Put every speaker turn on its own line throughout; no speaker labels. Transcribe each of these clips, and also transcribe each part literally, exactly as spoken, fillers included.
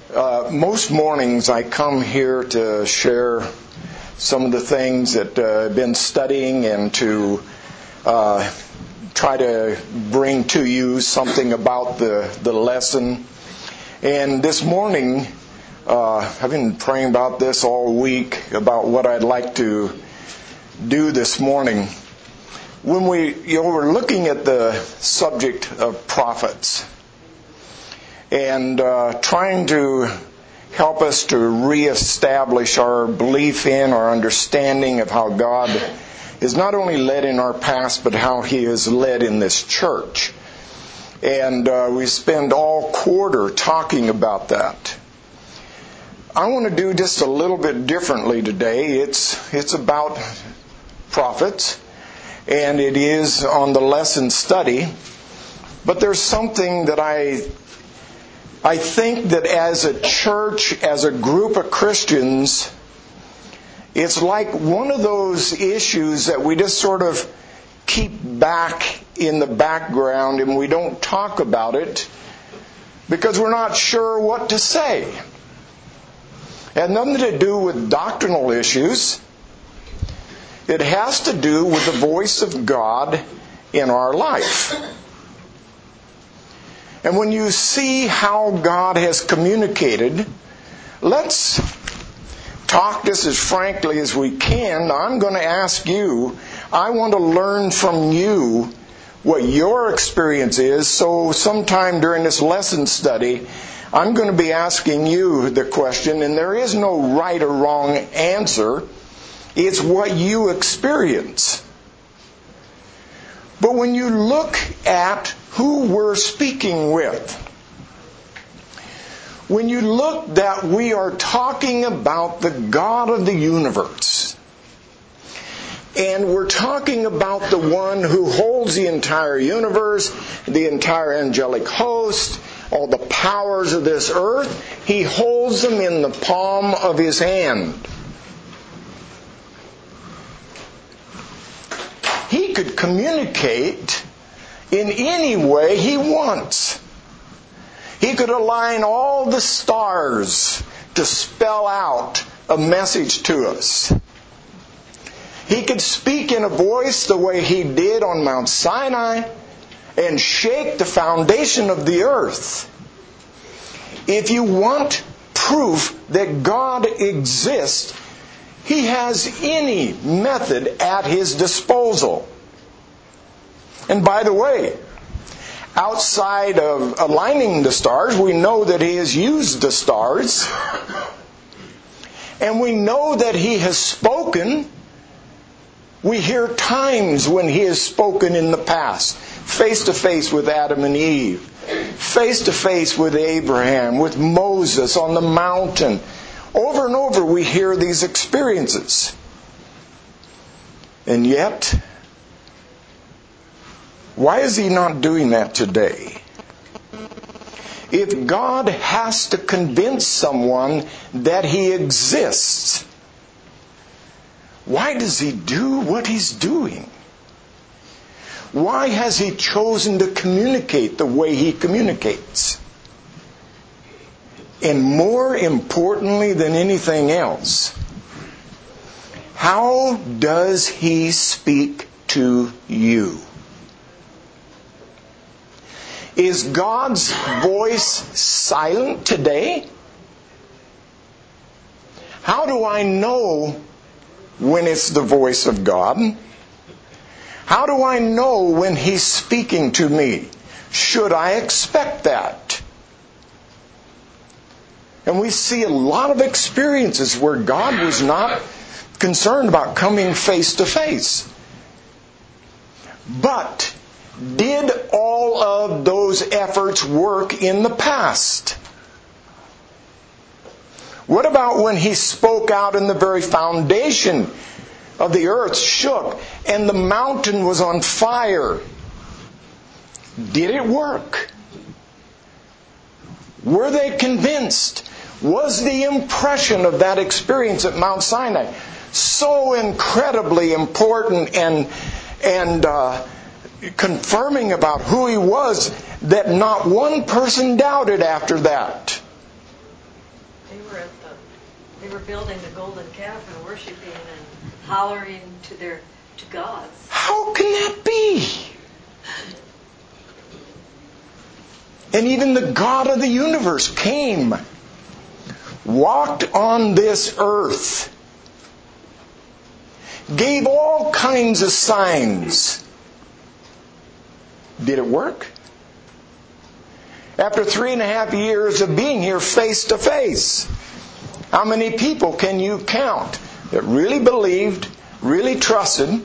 Uh, most mornings I come here to share some of the things that uh, I've been studying and to uh, try to bring to you something about the, the lesson. And this morning, uh, I've been praying about this all week, about what I'd like to do this morning. When we, you know, we're looking at the subject of prophets and uh, trying to help us to reestablish our belief in, our understanding of how God is not only led in our past, but how He is led in this church. And uh, we spend all quarter talking about that. I want to do just a little bit differently today. It's it's about prophets, and it is on the lesson study. But there's something that I I think that as a church, as a group of Christians, it's like one of those issues that we just sort of keep back in the background and we don't talk about it because we're not sure what to say. It had nothing to do with doctrinal issues. It has to do with the voice of God in our life. And when you see how God has communicated, let's talk just as frankly as we can. I'm going to ask you, I want to learn from you what your experience is. So sometime during this lesson study, I'm going to be asking you the question, and there is no right or wrong answer. It's what you experience. But when you look at who we're speaking with, when you look that we are talking about the God of the universe, and we're talking about the one who holds the entire universe, the entire angelic host, all the powers of this earth, He holds them in the palm of His hand. He could communicate in any way He wants. He could align all the stars to spell out a message to us. He could speak in a voice the way He did on Mount Sinai and shake the foundation of the earth. If you want proof that God exists, He has any method at His disposal. And by the way, outside of aligning the stars, we know that He has used the stars. And we know that He has spoken. We hear times when He has spoken in the past, face to face with Adam and Eve, face to face with Abraham, with Moses on the mountain. Over and over we hear these experiences. And yet, why is He not doing that today? If God has to convince someone that He exists, why does He do what He's doing? Why has He chosen to communicate the way He communicates? And more importantly than anything else, how does He speak to you? Is God's voice silent today? How do I know when it's the voice of God? How do I know when He's speaking to me? Should I expect that? And we see a lot of experiences where God was not concerned about coming face to face. But did all of those efforts work in the past? What about when He spoke out and the very foundation of the earth shook and the mountain was on fire? Did it work? Were they convinced? Was the impression of that experience at Mount Sinai so incredibly important and and uh, confirming about who He was that not one person doubted after that?
that the, they were building the golden calf and worshiping and hollering to their to gods.
How can that be? And even the God of the universe came, walked on this earth, gave all kinds of signs. Did it work? After three and a half years of being here face to face, how many people can you count that really believed, really trusted?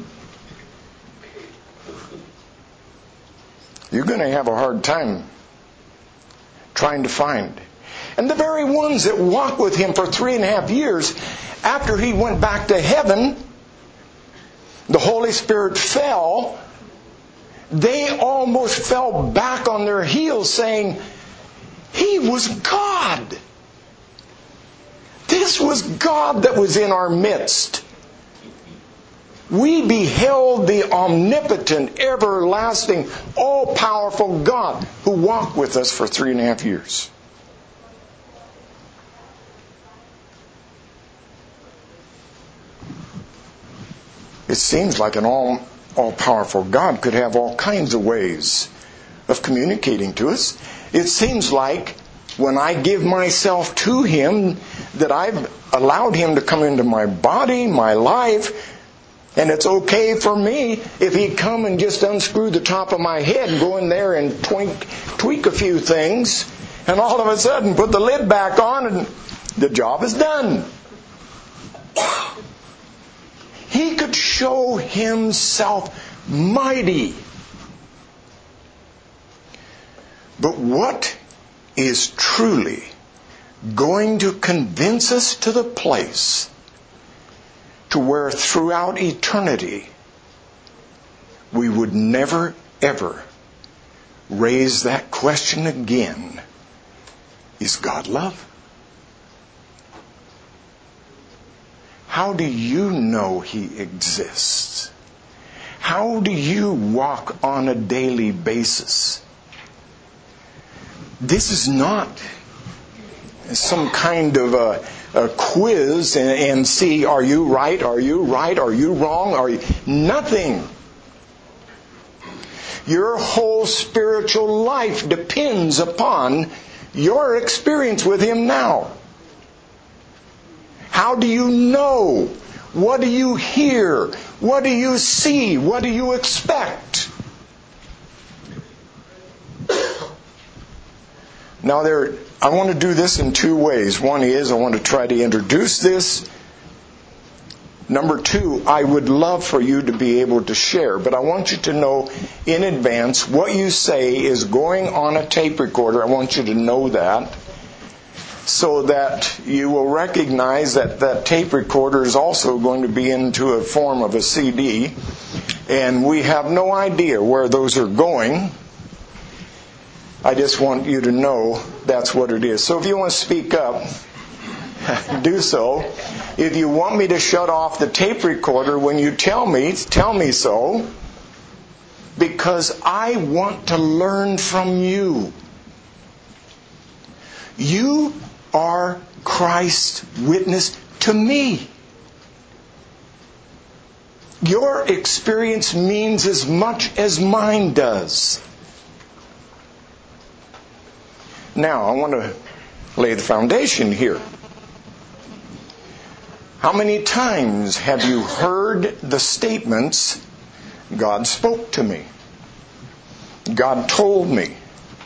You're going to have a hard time trying to find. And the very ones that walked with him for three and a half years, after he went back to heaven, the Holy Spirit fell, they almost fell back on their heels saying, He was God. This was God that was in our midst. We beheld the omnipotent, everlasting, all-powerful God who walked with us for three and a half years. It seems like an all, all-powerful God could have all kinds of ways of communicating to us. It seems like when I give myself to Him, that I've allowed Him to come into my body, my life, and it's okay for me if He'd come and just unscrew the top of my head and go in there and twink, tweak a few things, and all of a sudden put the lid back on and the job is done. He could show Himself mighty. But what is truly going to convince us to the place to where throughout eternity we would never ever raise that question again? Is God love? How do you know He exists? How do you walk on a daily basis? This is not some kind of a, a quiz and, and see, are you right, are you right, are you wrong, are you... Nothing. Your whole spiritual life depends upon your experience with Him now. How do you know? What do you hear? What do you see? What do you expect? Now, there, I want to do this in two ways. One is I want to try to introduce this. Number two, I would love for you to be able to share, but I want you to know in advance what you say is going on a tape recorder. I want you to know that, so that you will recognize that that tape recorder is also going to be into a form of a C D, and we have no idea where those are going. I just want you to know that's what it is. So if you want to speak up, do so. If you want me to shut off the tape recorder when you tell me, tell me so. Because I want to learn from you. You are Christ's witness to me. Your experience means as much as mine does. Now, I want to lay the foundation here. How many times have you heard the statements, God spoke to me, God told me?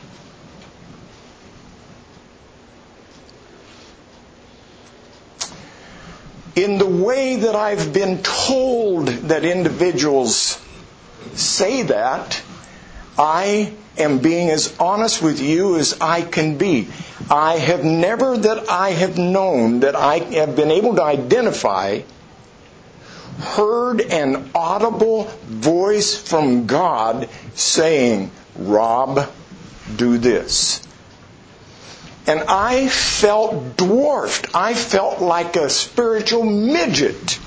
In the way that I've been told that individuals say that, I am being as honest with you as I can be. I have never that I have known, that I have been able to identify, heard an audible voice from God saying, Rob, do this. And I felt dwarfed. I felt like a spiritual midget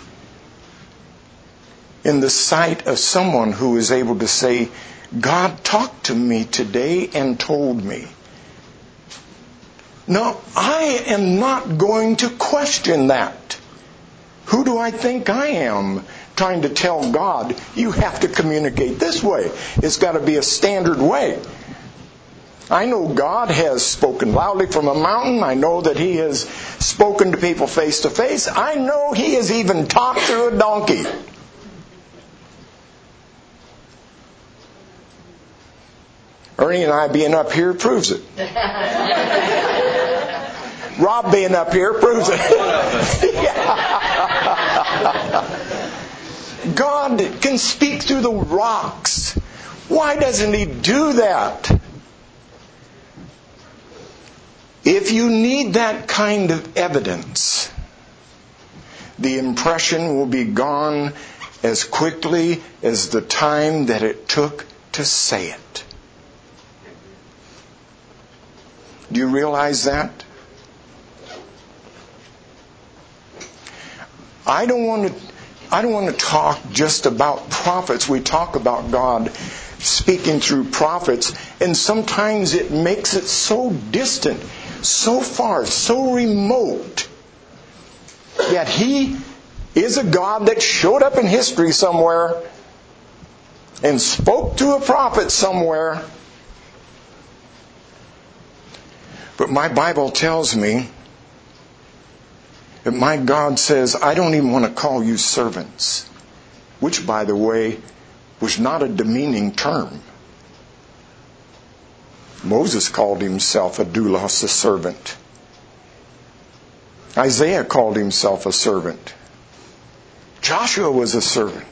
in the sight of someone who is able to say, God talked to me today and told me. No, I am not going to question that. Who do I think I am trying to tell God, you have to communicate this way? It's got to be a standard way. I know God has spoken loudly from a mountain. I know that He has spoken to people face to face. I know He has even talked through a donkey. Ernie and I being up here proves it. Rob being up here proves it. God can speak through the rocks. Why doesn't He do that? If you need that kind of evidence, the impression will be gone as quickly as the time that it took to say it. Do you realize that? I don't want to I don't want to talk just about prophets. We talk about God speaking through prophets, and sometimes it makes it so distant, so far, so remote, that He is a God that showed up in history somewhere and spoke to a prophet somewhere. But my Bible tells me that my God says, I don't even want to call you servants. Which, by the way, was not a demeaning term. Moses called himself a doulos, a servant. Isaiah called himself a servant. Joshua was a servant.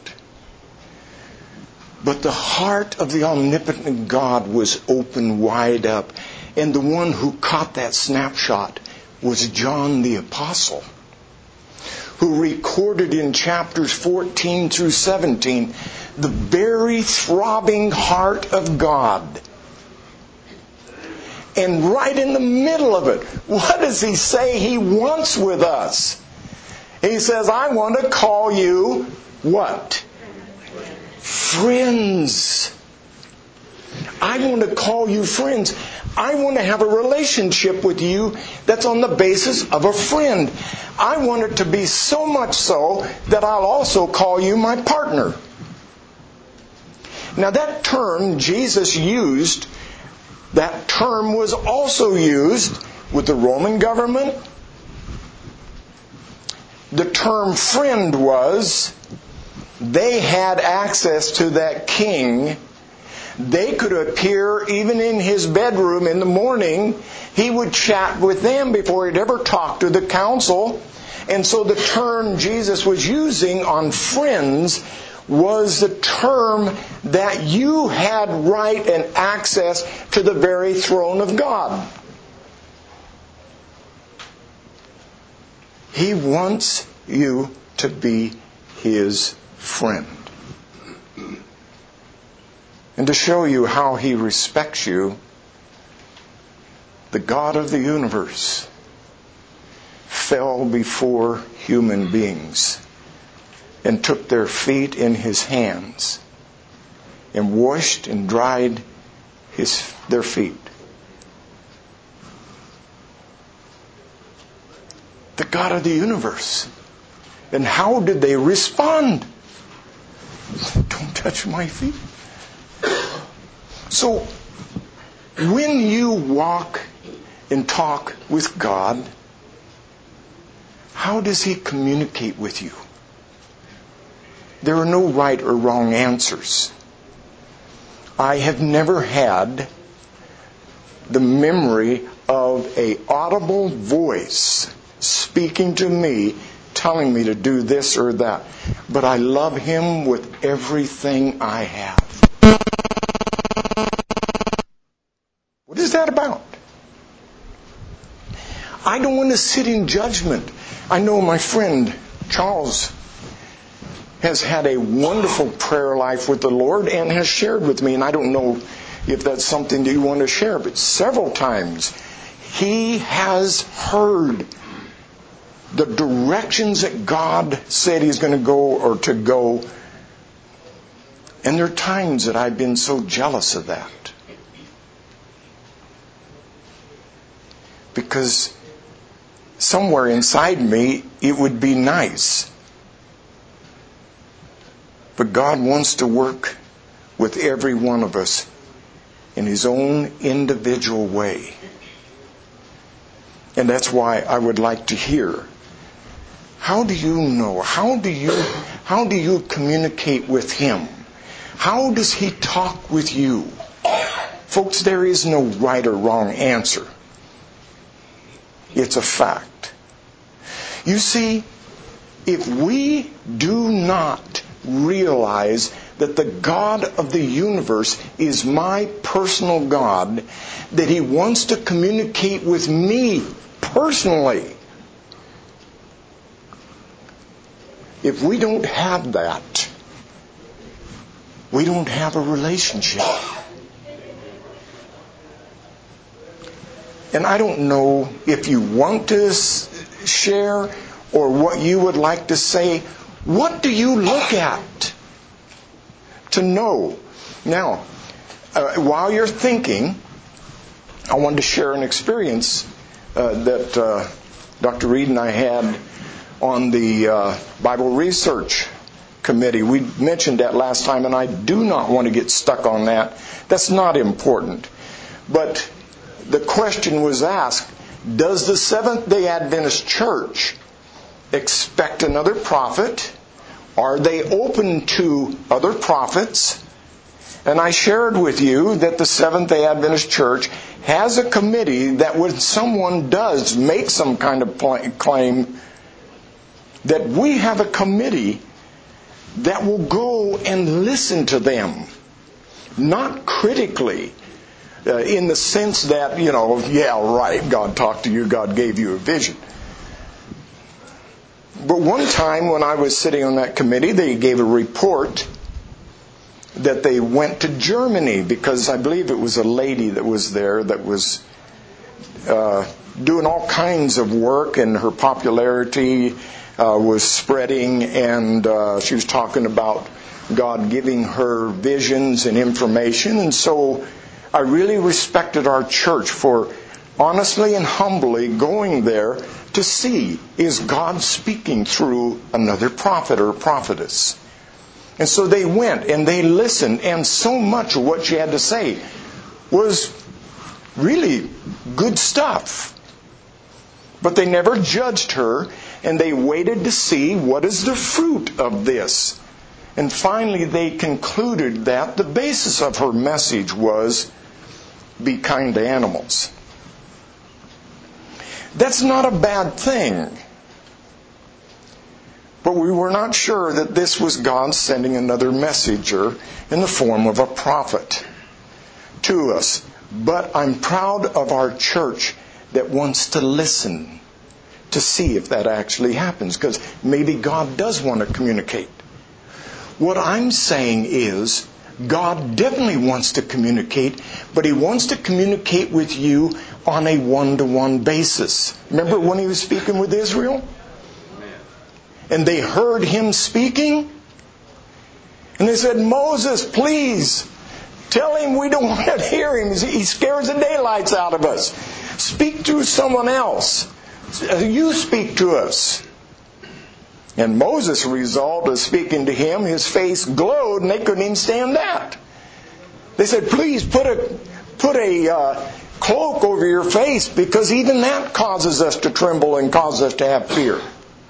But the heart of the omnipotent God was open wide up. And the one who caught that snapshot was John the Apostle, who recorded in chapters fourteen through seventeen the very throbbing heart of God. And right in the middle of it, what does He say He wants with us? He says, I want to call you what? Friends. I want to call you friends. I want to have a relationship with you that's on the basis of a friend. I want it to be so much so that I'll also call you my partner. Now that term Jesus used, that term was also used with the Roman government. The term friend was, they had access to that king. They could appear even in his bedroom in the morning. He would chat with them before he'd ever talk to the council. And so the term Jesus was using on friends was the term that you had right and access to the very throne of God. He wants you to be His friend. And to show you how He respects you, the God of the universe fell before human beings and took their feet in His hands and washed and dried his, their feet. The God of the universe. And how did they respond? Don't touch my feet. So, when you walk and talk with God, how does He communicate with you? There are no right or wrong answers. I have never had the memory of an audible voice speaking to me, telling me to do this or that. But I love Him with everything I have. What is that about? I don't want to sit in judgment. I know my friend Charles has had a wonderful prayer life with the Lord and has shared with me, and I don't know if that's something that you want to share, but several times he has heard the directions that God said He's going to go or to go. And there are times that I've been so jealous of that. because somewhere inside me it would be nice. But God wants to work with every one of us in His own individual way. And that's why I would like to hear, how do you know? How do you, how do you communicate with Him? How does He talk with you? Folks, there is no right or wrong answer. It's a fact. You see, if we do not realize that the God of the universe is my personal God, that He wants to communicate with me personally, if we don't have that, we don't have a relationship. And I don't know if you want to share or what you would like to say. What do you look at to know? Now, uh, while you're thinking, I wanted to share an experience uh, that uh, Doctor Reed and I had on the uh, Bible Research Committee. We mentioned that last time, and I do not want to get stuck on that. That's not important. But the question was asked, does the Seventh-day Adventist Church expect another prophet? Are they open to other prophets? And I shared with you that the Seventh-day Adventist Church has a committee that when someone does make some kind of claim, that we have a committee that will go and listen to them. Not critically, uh, in the sense that, you know, yeah, right, God talked to you, God gave you a vision. But one time when I was sitting on that committee, they gave a report that they went to Germany because I believe it was a lady that was there that was uh, doing all kinds of work, and her popularity uh, was spreading, and uh, she was talking about God giving her visions and information. And so I really respected our church for honestly and humbly going there to see, is God speaking through another prophet or prophetess? And so they went and they listened, and so much of what she had to say was really good stuff. But they never judged her, and they waited to see what is the fruit of this. And finally they concluded that the basis of her message was, be kind to animals. That's not a bad thing. But we were not sure that this was God sending another messenger in the form of a prophet to us. But I'm proud of our church that wants to listen to see if that actually happens, because maybe God does want to communicate. What I'm saying is, God definitely wants to communicate, but He wants to communicate with you on a one-to-one basis. Remember when He was speaking with Israel? And they heard Him speaking? And they said, Moses, please, tell him we don't want to hear him. He scares the daylights out of us. Speak to someone else. You speak to us. And Moses resolved to speaking to him. His face glowed, and they couldn't even stand that. They said, please put a put a uh, cloak over your face, because even that causes us to tremble and causes us to have fear.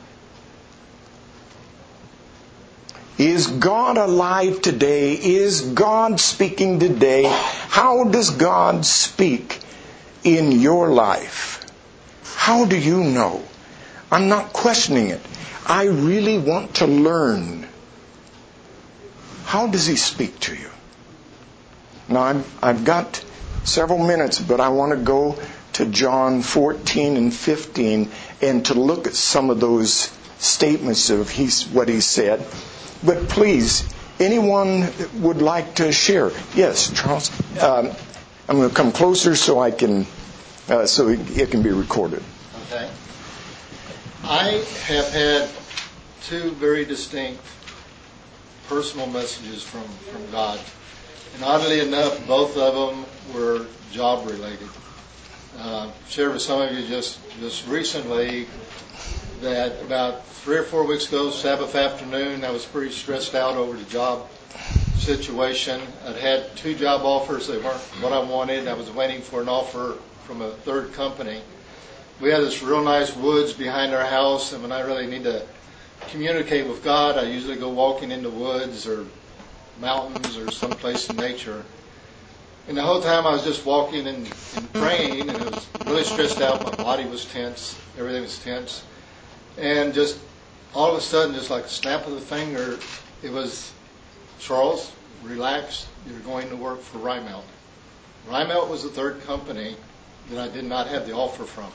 Is God alive today? Is God speaking today? How does God speak in your life? How do you know? I'm not questioning it. I really want to learn. How does He speak to you? Now, I've, I've got several minutes, but I want to go to John fourteen and fifteen and to look at some of those statements of he's, what He said. But please, anyone would like to share? Yes, Charles. Um, I'm going to come closer so I can, uh, so it can be recorded.
Okay. I have had two very distinct personal messages from, from God. And oddly enough, both of them were job related. Uh, shared with some of you just, just recently that about three or four weeks ago, Sabbath afternoon, I was pretty stressed out over the job situation. I'd had two job offers. They weren't what I wanted. I was waiting for an offer from a third company. We had this real nice woods behind our house, and when I really need to communicate with God, I usually go walking in the woods or mountains or someplace in nature. And the whole time I was just walking and, and praying, and I was really stressed out. My body was tense. Everything was tense. And just all of a sudden, just like a snap of the finger, it was, Charles, relax. You're going to work for Rymelt. Rymelt was the third company that I did not have the offer from.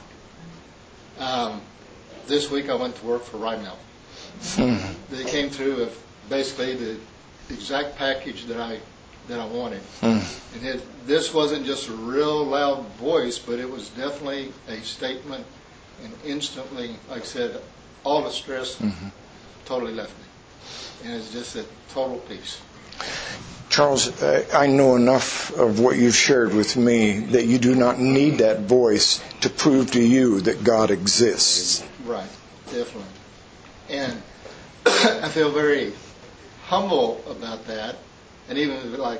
Um, this week I went to work for Rymelt. Mm-hmm. They came through with basically the exact package that I that I wanted. Mm. And it, this wasn't just a real loud voice, but it was definitely a statement, and instantly, like I said, all the stress mm-hmm. totally left me. And it's just a total peace.
Charles, I know enough of what you've shared with me that you do not need that voice to prove to you that God exists.
Right, definitely. And I feel very humble about that. And even like,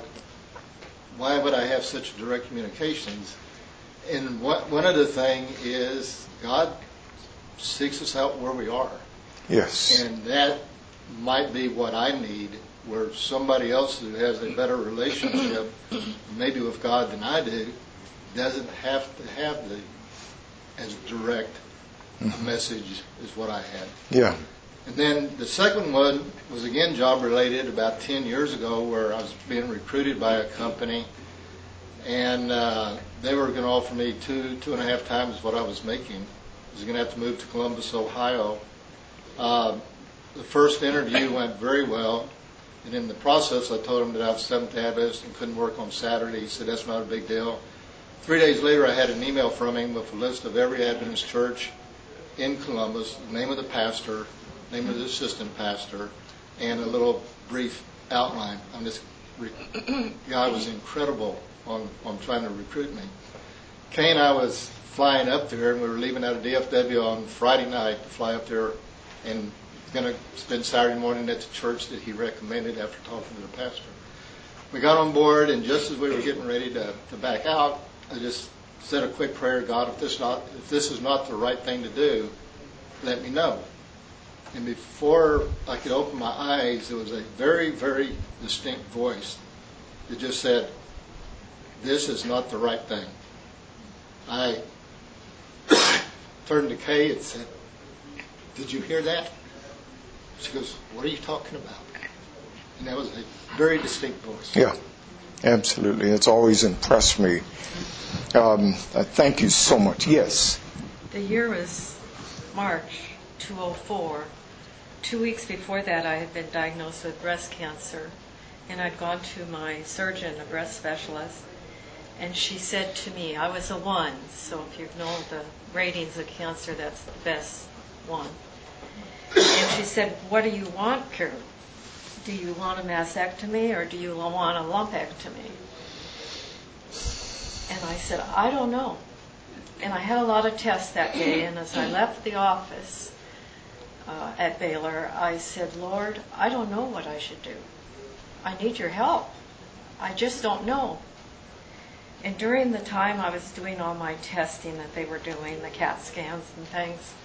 why would I have such direct communications? And what, one other thing is God seeks us out where we are.
Yes.
And that might be what I need, where somebody else who has a better relationship, maybe with God than I do, doesn't have to have the as direct a message as what I had.
Yeah.
And then the second one was again job related about ten years ago, where I was being recruited by a company, and uh, they were going to offer me two, two and a half times what I was making. I was going to have to move to Columbus, Ohio. Uh, the first interview went very well, and in the process I told him that I was Seventh Adventist and couldn't work on Saturday. He said that's not a big deal. Three days later I had an email from him with a list of every Adventist church in Columbus, the name of the pastor, name of the assistant pastor, and a little brief outline. I'm just, guy was incredible on, on trying to recruit me. Kay and I was flying up there, and we were leaving out of D F W on Friday night to fly up there and going to spend Saturday morning at the church that he recommended after talking to the pastor. We got on board, and just as we were getting ready to, to back out, I just said a quick prayer, God, if this not if this is not the right thing to do, let me know. And before I could open my eyes, there was a very, very distinct voice that just said, this is not the right thing. I turned to Kay and said, did you hear that? She goes, what are you talking about? And that was a very distinct voice.
Yeah, absolutely. It's always impressed me. Um, uh, thank you so much. Yes?
The year was March two thousand four. Two weeks before that, I had been diagnosed with breast cancer, and I'd gone to my surgeon, a breast specialist, and she said to me, I was a one, so if you know the ratings of cancer, that's the best one. And she said, what do you want, Carol? Do you want a mastectomy or do you want a lumpectomy? And I said, I don't know. And I had a lot of tests that day, and as I left the office uh, at Baylor, I said, Lord, I don't know what I should do. I need your help. I just don't know. And during the time I was doing all my testing that they were doing, the CAT scans and things,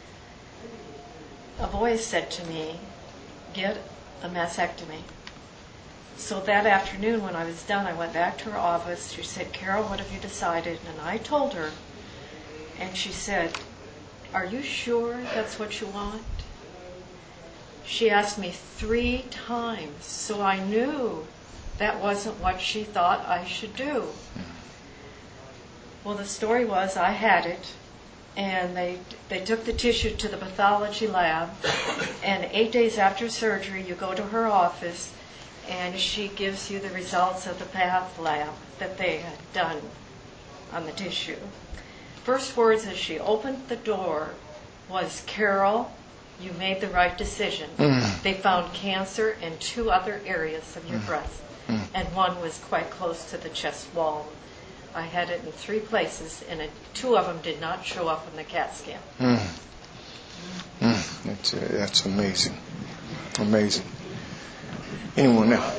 a voice said to me, get a mastectomy. So that afternoon when I was done, I went back to her office. She said, Carol, what have you decided? And I told her, and she said, are you sure that's what you want? She asked me three times, so I knew that wasn't what she thought I should do. Well, the story was I had it, and they they took the tissue to the pathology lab, and eight days after surgery, you go to her office, and she gives you the results of the path lab that they had done on the tissue. First words as she opened the door was, Carol, you made the right decision. Mm. They found cancer in two other areas of your mm. breast, mm. and one was quite close to the chest wall. I had it in three places, and it, two of them did not show up on the CAT scan.
Mm. Mm. That's, uh, that's amazing. Amazing. Anyone else?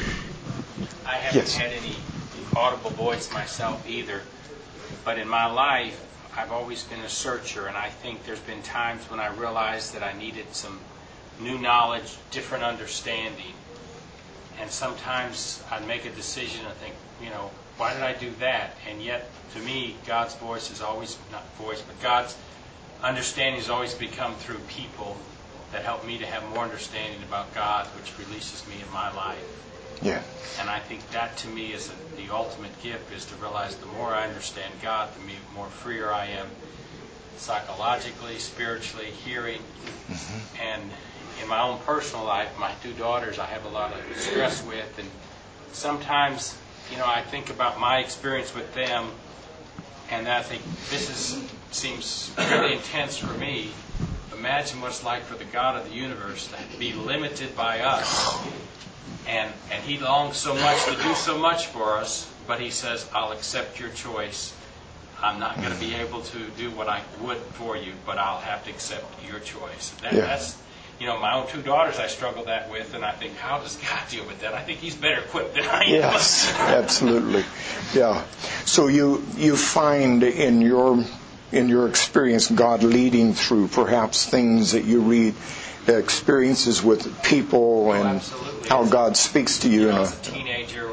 I haven't
Yes.
had any audible voice myself either, but in my life, I've always been a searcher, and I think there's been times when I realized that I needed some new knowledge, different understanding. And sometimes I'd make a decision and think, you know, why did I do that? And yet, to me, God's voice is always, not voice, but God's understanding has always become through people that help me to have more understanding about God, which releases me in my life.
Yeah.
And I think that, to me, is a, the ultimate gift, is to realize the more I understand God, the more freer I am psychologically, spiritually, hearing. Mm-hmm. And in my own personal life, my two daughters I have a lot of stress with, and sometimes, you know, I think about my experience with them, and I think this is seems really intense for me. Imagine what it's like for the God of the universe to be limited by us. And and He longs so much to do so much for us, but He says, I'll accept your choice. I'm not going to be able to do what I would for you, but I'll have to accept your choice. That,
yeah.
That's, you know, my own two daughters I struggle that with, and I think, how does God deal with that? I think He's better equipped than I am.
Yes, absolutely. Yeah. So you you find in your in your experience God leading through perhaps things that you read, experiences with people, and
oh,
how God speaks to you.
You know,
in a,
as a teenager,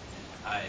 I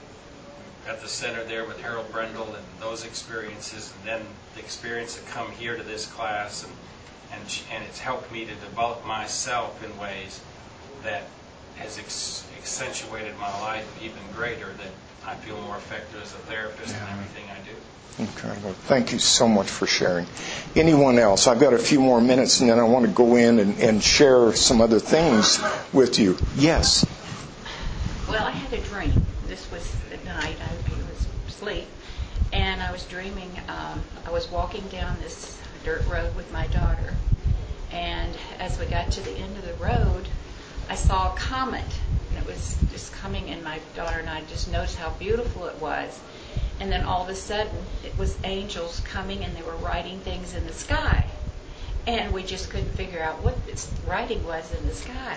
at the center there with Harold Brendel and those experiences, and then the experience to come here to this class, and and and it's helped me to develop myself in ways that has ex- accentuated my life even greater, that I feel more effective as a therapist
yeah.
in everything I do.
Incredible. Thank you so much for sharing. Anyone else? I've got a few more minutes, and then I want to go in and, and share some other things with you. Yes?
Well, I had a dream. This was at night. I, I was asleep, and I was dreaming. Um, I was walking down this dirt road with my daughter, and as we got to the end of the road, I saw a comet, and it was just coming, and my daughter and I just noticed how beautiful it was. And then all of a sudden, it was angels coming, and they were writing things in the sky. And we just couldn't figure out what this writing was in the sky.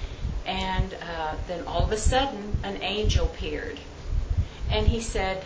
And uh, then all of a sudden, an angel appeared. And he said,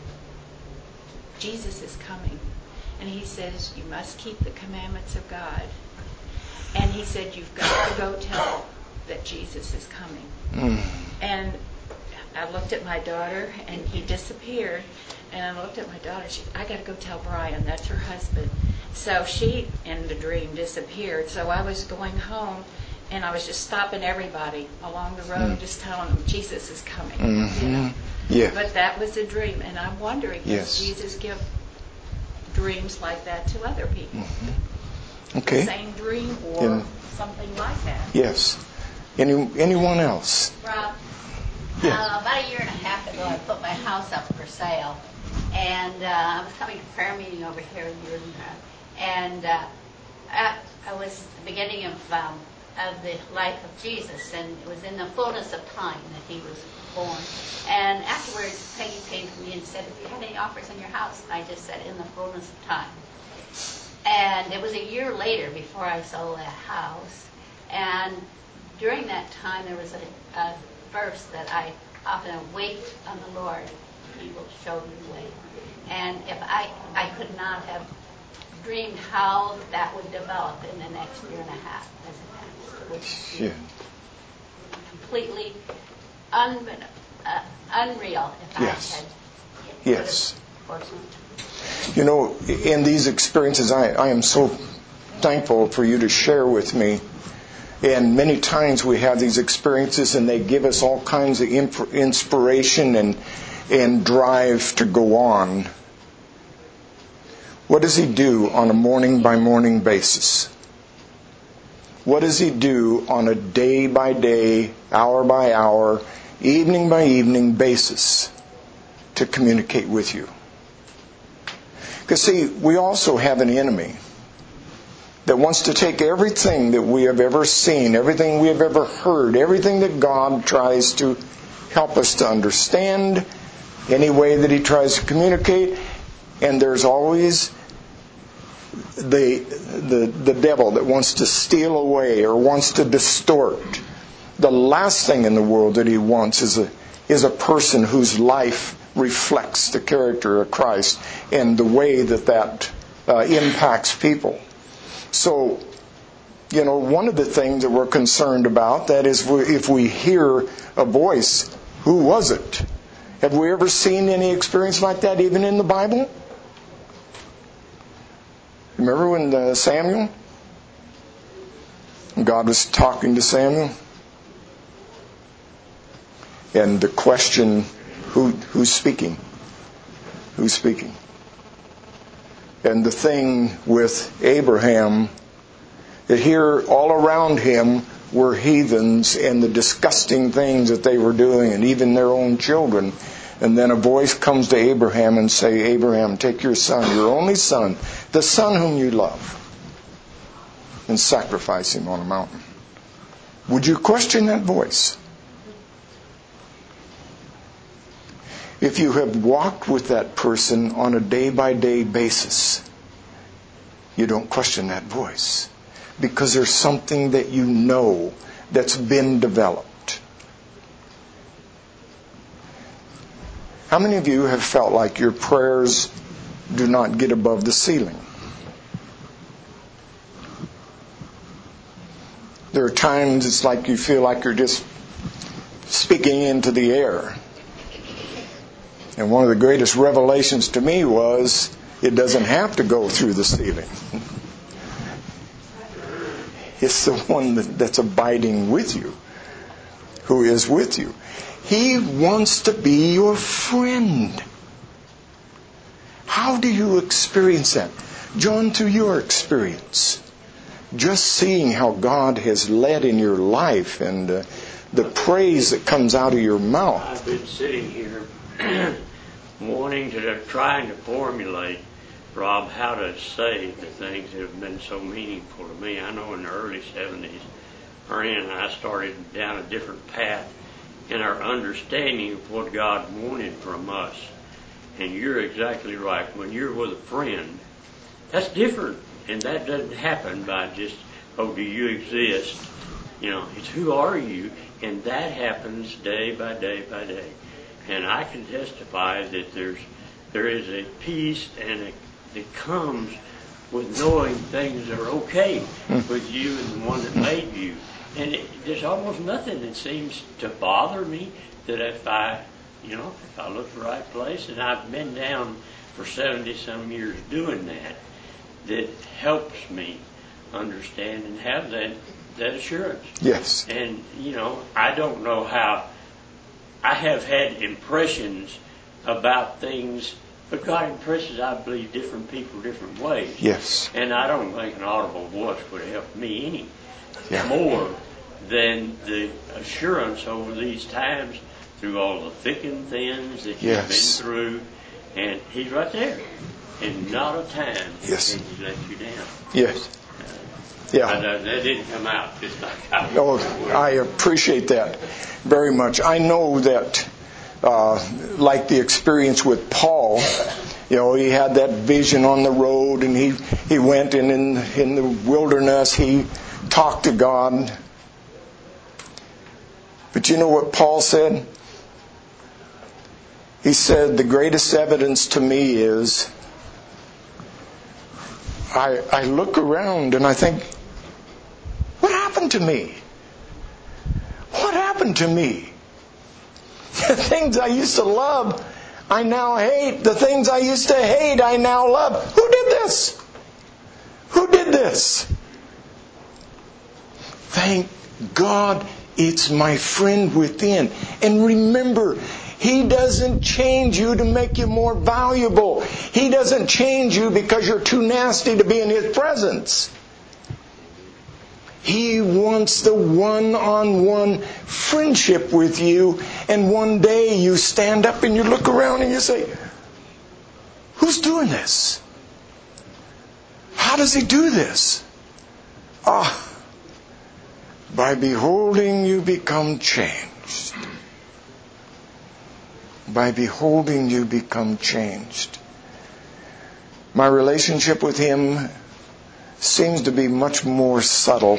Jesus is coming. And he says, you must keep the commandments of God. And he said, you've got to go tell that Jesus is coming. Mm. And I looked at my daughter, and he disappeared. And I looked at my daughter. She, I got to go tell Brian. That's her husband. So she, in the dream, disappeared. So I was going home, and I was just stopping everybody along the road, mm. just telling them Jesus is coming.
Mm-hmm.
You know?
Yeah.
But that was a dream, and I'm wondering,
yes.
does Jesus give dreams like that to other people?
Mm-hmm. Okay.
Same dream or in, something like that?
Yes. Any anyone else?
Rob.
Yeah.
Uh, about a year and a half ago, I put my house up for sale, and uh, I was coming to prayer meeting over here in Urban, and uh, I, I was at the beginning of um, of the life of Jesus, and it was in the fullness of time that He was born. And afterwards, Peggy came to me and said, "If you had any offers on your house?" And I just said, "In the fullness of time." And it was a year later before I sold that house, and during that time, there was a, a verse that I often wait on the Lord, He will show me the way. And if I, I could not have dreamed how that would develop in the next year and a half as it has, which
yeah.
is completely un, uh, unreal if
yes.
I had
yes.
fortunate.
You know, in these experiences, I, I am so thankful for you to share with me. And many times we have these experiences, and they give us all kinds of imp- inspiration and and drive to go on. What does He do on a morning by morning basis? What does He do on a day by day, hour by hour, evening by evening basis to communicate with you? Because see, we also have an enemy that wants to take everything that we have ever seen, everything we have ever heard, everything that God tries to help us to understand, any way that he tries to communicate. And there's always the, the, the devil that wants to steal away or wants to distort. The last thing in the world that he wants is a, is a person whose life reflects the character of Christ and the way that that uh, impacts people. So, you know, one of the things that we're concerned about, that is if we hear a voice, who was it? Have we ever seen any experience like that even in the Bible? Remember when uh, Samuel? God was talking to Samuel? And the question, who who's speaking? Who's speaking? And the thing with Abraham, that here all around him were heathens and the disgusting things that they were doing, and even their own children. And then a voice comes to Abraham and say, Abraham, take your son, your only son, the son whom you love, and sacrifice him on a mountain. Would you question that voice? If you have walked with that person on a day-by-day basis, you don't question that voice. Because there's something that you know that's been developed. How many of you have felt like your prayers do not get above the ceiling? There are times it's like you feel like you're just speaking into the air. And one of the greatest revelations to me was it doesn't have to go through the ceiling. It's the one that, that's abiding with you, who is with you. He wants to be your friend. How do you experience that? John, through your experience, just seeing how God has led in your life and uh, the praise that comes out of your mouth.
I've been sitting here wanting to, trying to formulate, Rob, how to say the things that have been so meaningful to me. I know in the early seventies, Ernie and I started down a different path in our understanding of what God wanted from us. And you're exactly right. When you're with a friend, that's different. And that doesn't happen by just, oh, do you exist? You know, it's who are you? And that happens day by day by day. And I can testify that there's there is a peace and a, that comes with knowing things are okay with you and the one that made you. And it, there's almost nothing that seems to bother me that if I, you know, if I look the right place, and I've been down for seventy some years doing that, that helps me understand and have that, that assurance.
Yes.
And, you know, I don't know how, I have had impressions about things, but God impresses, I believe, different people different ways.
Yes.
And I don't think an audible voice would help me any
Yeah.
more than the assurance over these times through all the thick and thins that
Yes.
you've been through. And He's right there. And not a time
Yes.
that He's let you down.
Yes.
I,
Yeah.
that didn't come out just like I
Oh, I appreciate that very much. I know that, uh, like the experience with Paul, you know, he had that vision on the road, and he, he went and in in the wilderness he talked to God. But you know what Paul said? He said, the greatest evidence to me is I, I look around and I think, what happened to me? What happened to me? The things I used to love, I now hate. The things I used to hate, I now love. Who did this? Who did this? Thank God it's my friend within. And remember, He doesn't change you to make you more valuable. He doesn't change you because you're too nasty to be in His presence. He wants the one-on-one friendship with you. And one day you stand up and you look around and you say, who's doing this? How does He do this? Ah, by beholding you become changed by beholding you become changed. My relationship with Him seems to be much more subtle.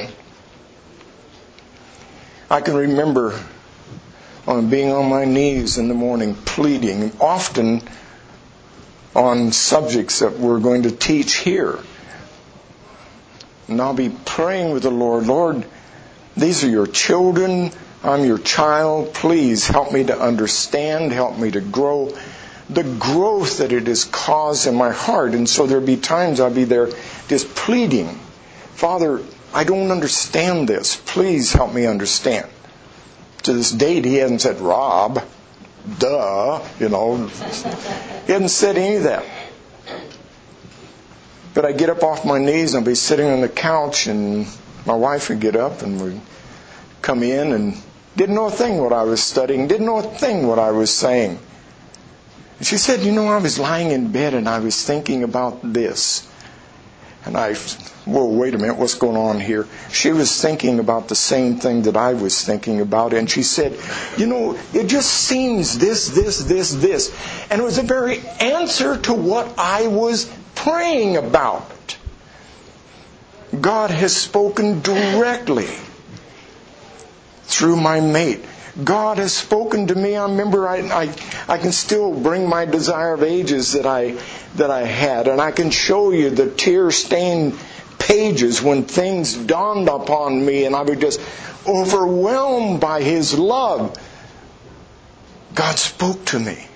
I can remember on being on my knees in the morning pleading, often on subjects that we're going to teach here. And I'll be praying with the Lord, Lord, these are your children. I'm your child. Please help me to understand. Help me to grow. The growth that it has caused in my heart. And so there'll be times I'll be there just pleading, Father, I don't understand this. Please help me understand. To this date, he hasn't said, Rob, duh, you know. He hasn't said any of that. But I get up off my knees and I'll be sitting on the couch, and my wife would get up and we'd come in and didn't know a thing what I was studying, didn't know a thing what I was saying. And she said, you know, I was lying in bed and I was thinking about this. And I, whoa, wait a minute, what's going on here? She was thinking about the same thing that I was thinking about. And she said, you know, it just seems this, this, this, this. And it was a very answer to what I was praying about. God has spoken directly through my mate. God has spoken to me. I remember I, I I can still bring my Desire of Ages that I that I had, and I can show you the tear-stained pages when things dawned upon me, and I was just overwhelmed by His love. God spoke to me.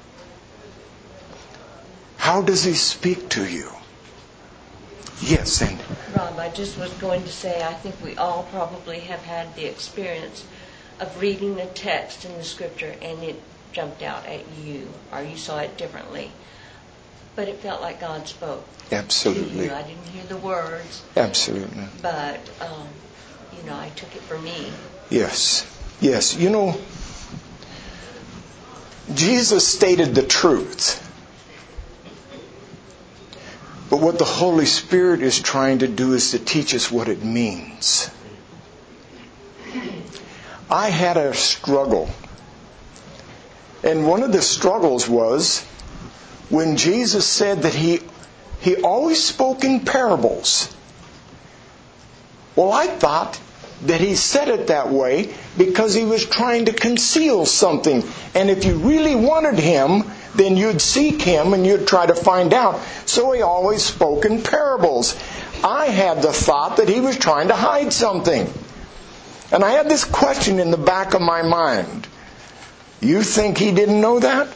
How does He speak to you? Yes, Sandy.
Rob, I just was going to say, I think we all probably have had the experience of reading a text in the Scripture and it jumped out at you, or you saw it differently. But it felt like God spoke.
Absolutely.
To you. I didn't hear the words.
Absolutely.
But, um, you know, I took it for me.
Yes. Yes. You know, Jesus stated the truth. But what the Holy Spirit is trying to do is to teach us what it means. I had a struggle. And one of the struggles was when Jesus said that he he always spoke in parables. Well, I thought that He said it that way because He was trying to conceal something. And if you really wanted Him, then you'd seek Him and you'd try to find out. So He always spoke in parables. I had the thought that He was trying to hide something. And I had this question in the back of my mind. You think He didn't know that?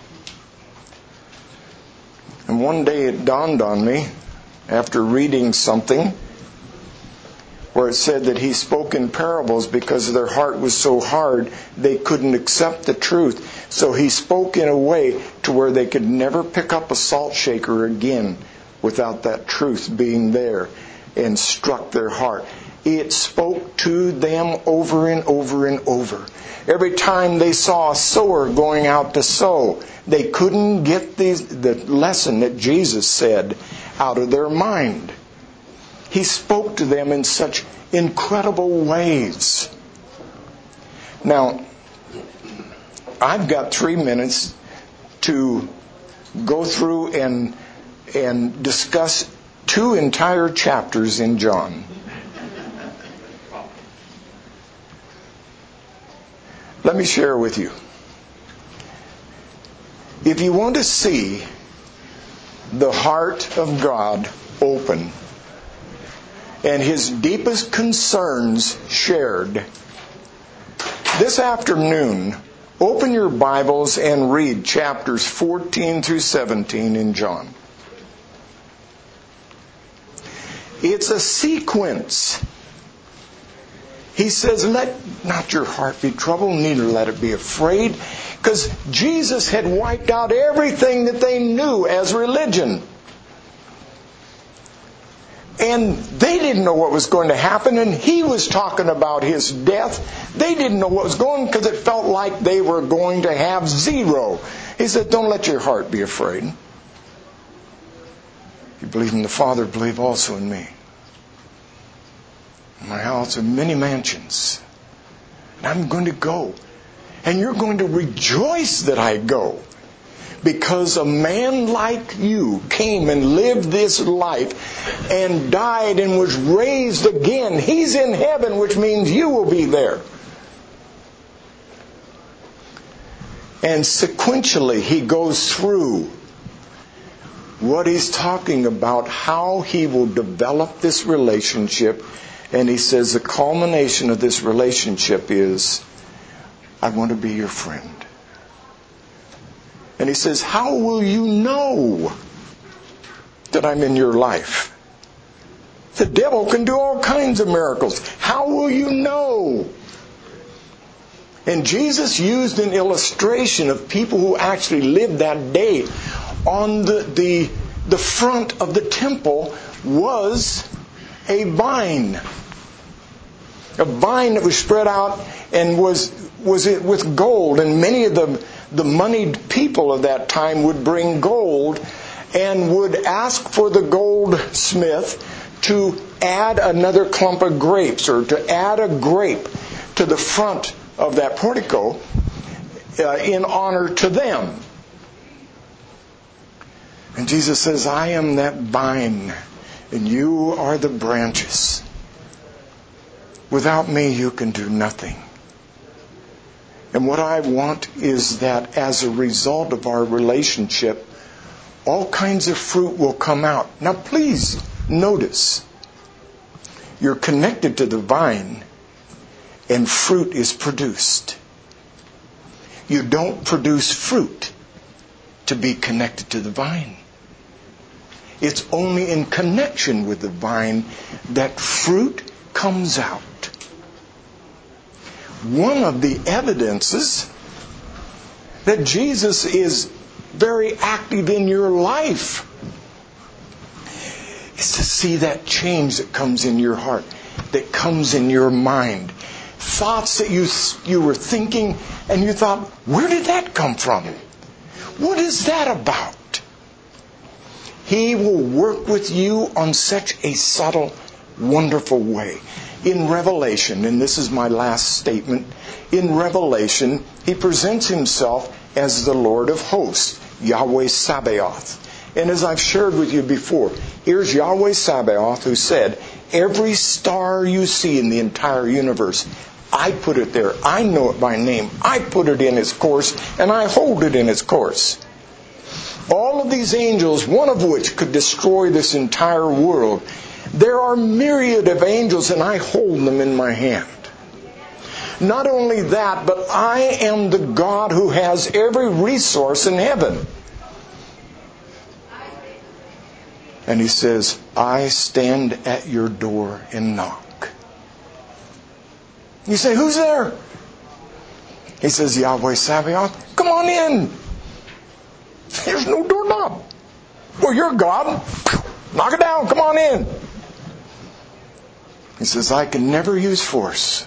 And one day it dawned on me, after reading something, where it said that He spoke in parables because their heart was so hard they couldn't accept the truth. So He spoke in a way to where they could never pick up a salt shaker again without that truth being there, and struck their heart. It spoke to them over and over and over. Every time they saw a sower going out to sow, they couldn't get the, the lesson that Jesus said out of their mind. He spoke to them in such incredible ways. Now, I've got three minutes to go through and and discuss two entire chapters in John. Let me share with you. If you want to see the heart of God open and His deepest concerns shared, this afternoon, open your Bibles and read chapters fourteen through seventeen in John. It's a sequence. He says, let not your heart be troubled, neither let it be afraid. Because Jesus had wiped out everything that they knew as religion. And they didn't know what was going to happen, and He was talking about His death. They didn't know what was going on because it felt like they were going to have zero. He said, don't let your heart be afraid. You believe in the Father, believe also in me. In my house are many mansions. And I'm going to go. And you're going to rejoice that I go. Because a man like you came and lived this life and died and was raised again. He's in heaven, which means you will be there. And sequentially, he goes through what he's talking about, how he will develop this relationship. And he says the culmination of this relationship is, I want to be your friend. And he says, how will you know that I'm in your life? The devil can do all kinds of miracles. How will you know? And Jesus used an illustration of people who actually lived that day. On the, the, the front of the temple was a vine. A vine that was spread out and was, was it with gold. And many of the The moneyed people of that time would bring gold and would ask for the goldsmith to add another clump of grapes or to add a grape to the front of that portico uh, in honor to them. And Jesus says, I am that vine and you are the branches. Without me you can do nothing. And what I want is that as a result of our relationship, all kinds of fruit will come out. Now please notice, you're connected to the vine and fruit is produced. You don't produce fruit to be connected to the vine. It's only in connection with the vine that fruit comes out. One of the evidences that Jesus is very active in your life is to see that change that comes in your heart, that comes in your mind. Thoughts that you you were thinking and you thought, where did that come from? What is that about? He will work with you on such a subtle, wonderful way. In Revelation, and this is my last statement, in Revelation, he presents himself as the Lord of hosts, Yahweh Sabaoth. And as I've shared with you before, here's Yahweh Sabaoth who said, every star you see in the entire universe, I put it there. I know it by name. I put it in its course, and I hold it in its course. All of these angels, one of which could destroy this entire world, there are myriad of angels and I hold them in my hand. Not only that, but I am the God who has every resource in heaven. And he says, I stand at your door and knock. You say, who's there? He says, Yahweh Sabaoth, come on in. There's no doorknob. Well, you're God. Knock it down. Come on in. He says, I can never use force.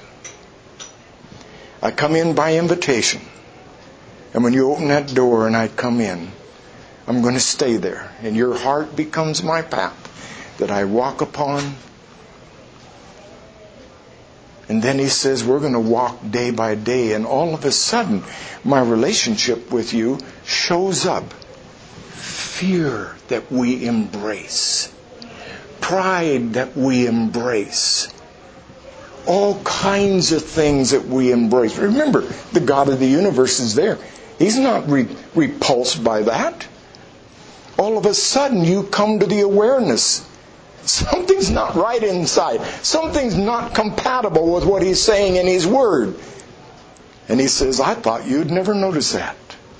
I come in by invitation. And when you open that door and I come in, I'm going to stay there. And your heart becomes my path that I walk upon. And then he says, we're going to walk day by day. And all of a sudden, my relationship with you shows up. Fear that we embrace. Pride that we embrace. All kinds of things that we embrace. Remember, the God of the universe is there. He's not re- repulsed by that. All of a sudden, you come to the awareness. Something's not right inside. Something's not compatible with what he's saying in his word. And he says, I thought you'd never notice that.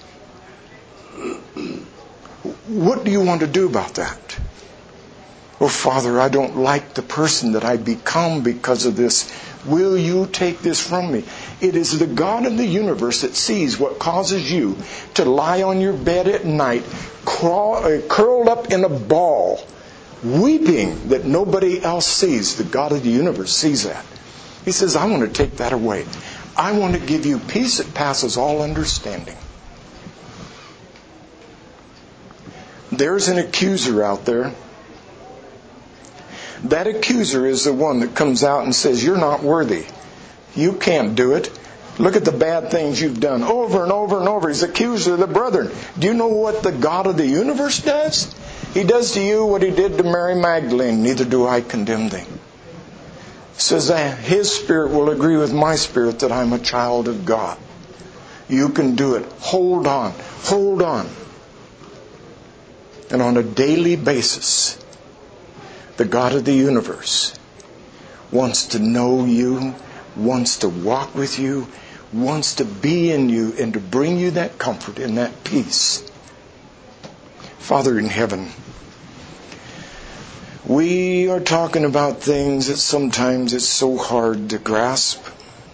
What do you want to do about that? Oh, Father, I don't like the person that I become because of this. Will you take this from me? It is the God of the universe that sees what causes you to lie on your bed at night, crawl, uh, curled up in a ball, weeping that nobody else sees. The God of the universe sees that. He says, I want to take that away. I want to give you peace that passes all understanding. There's an accuser out there. That accuser is the one that comes out and says, you're not worthy. You can't do it. Look at the bad things you've done over and over and over. He's accused of the brethren. Do you know what the God of the universe does? He does to you what He did to Mary Magdalene. Neither do I condemn thee. Says that His Spirit will agree with my spirit that I'm a child of God. You can do it. Hold on. Hold on. And on a daily basis, the God of the universe wants to know you, wants to walk with you, wants to be in you, and to bring you that comfort and that peace. Father in heaven, we are talking about things that sometimes it's so hard to grasp.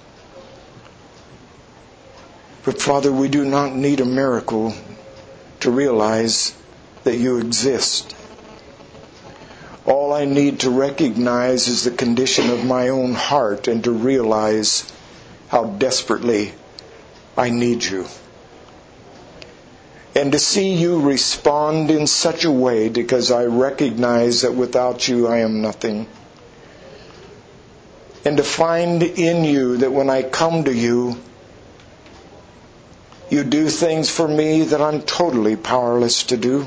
But Father, we do not need a miracle to realize that you exist. All I need to recognize is the condition of my own heart and to realize how desperately I need you. And to see you respond in such a way, because I recognize that without you I am nothing. And to find in you that when I come to you, you do things for me that I'm totally powerless to do.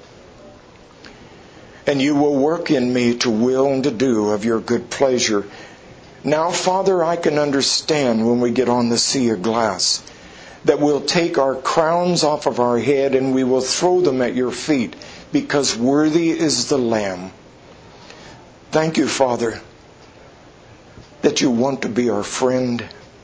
And you will work in me to will and to do of your good pleasure. Now, Father, I can understand when we get on the sea of glass that we'll take our crowns off of our head and we will throw them at your feet, because worthy is the Lamb. Thank you, Father, that you want to be our friend.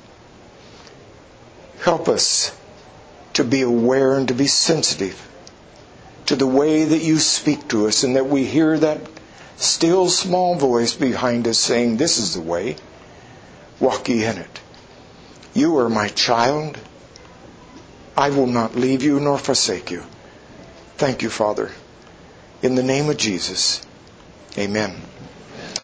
Help us to be aware and to be sensitive to the way that you speak to us, and that we hear that still small voice behind us saying, this is the way, walk ye in it. You are my child. I will not leave you nor forsake you. Thank you, Father. In the name of Jesus, amen.